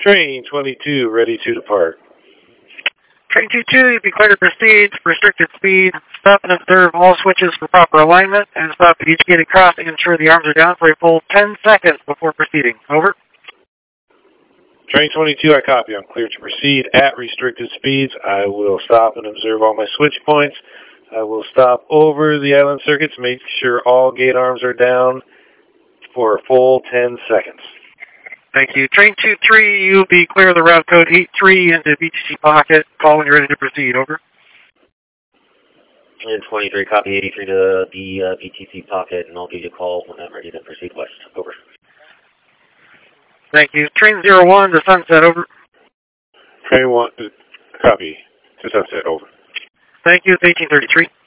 Train 22, ready to depart. Train 22, you'll be clear to proceed. Restricted speed. Stop and observe all switches for proper alignment, and stop at each gated crossing and ensure the arms are down for a full 10 seconds before proceeding. Over. Train 22, I copy. I'm clear to proceed at restricted speeds. I will stop and observe all my switch points. I will stop over the island circuits, make sure all gate arms are down for a full 10 seconds. Thank you. Train 23, you'll be clear of the route code 83 into BTC pocket. Call when you're ready to proceed. Over. Train 23, copy 83 to the BTC pocket, and I'll give you a call when I'm ready to proceed west. Over. Thank you. Train 01 to Sunset. Over. Train 1, copy. To Sunset. Over. Thank you. It's 1833.